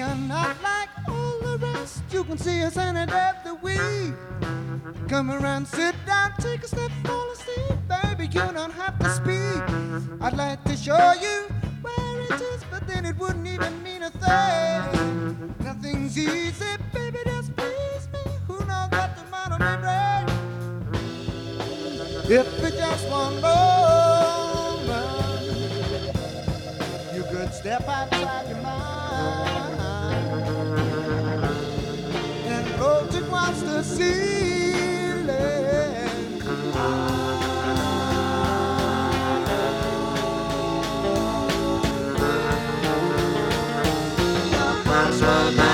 are not like all the rest. You can see us any day that we come around, sit down, take a step, fall asleep. Baby, you don't have to speak. I'd like to show you where it is, but then it wouldn't even mean a thing. Nothing's easy, baby, just please me. Who knows what tomorrow may bring? If it's just one moment, you could step outside your mind and float across the ceiling. Across my mind.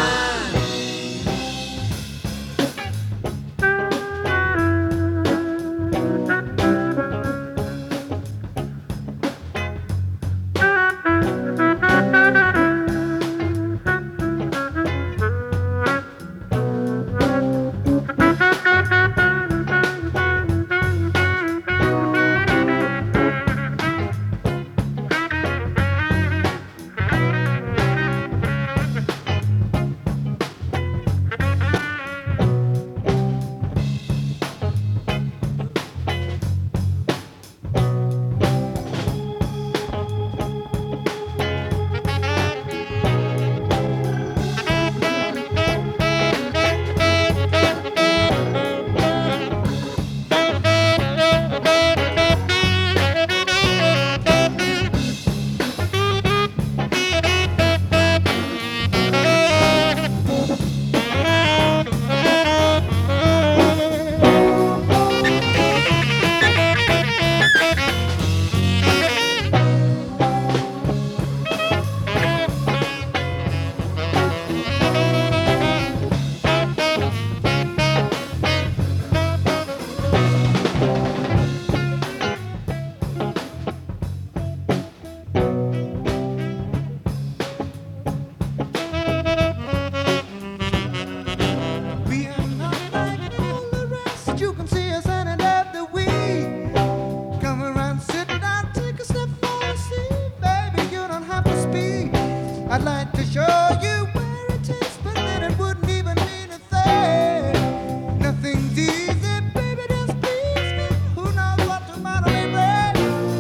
I'd like to show you where it is, but then it wouldn't even mean a thing. Nothing's easy, baby, just please me. Who knows what tomorrow may bring?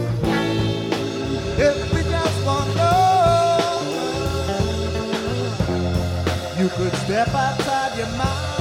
If we just want love, you could step outside your mind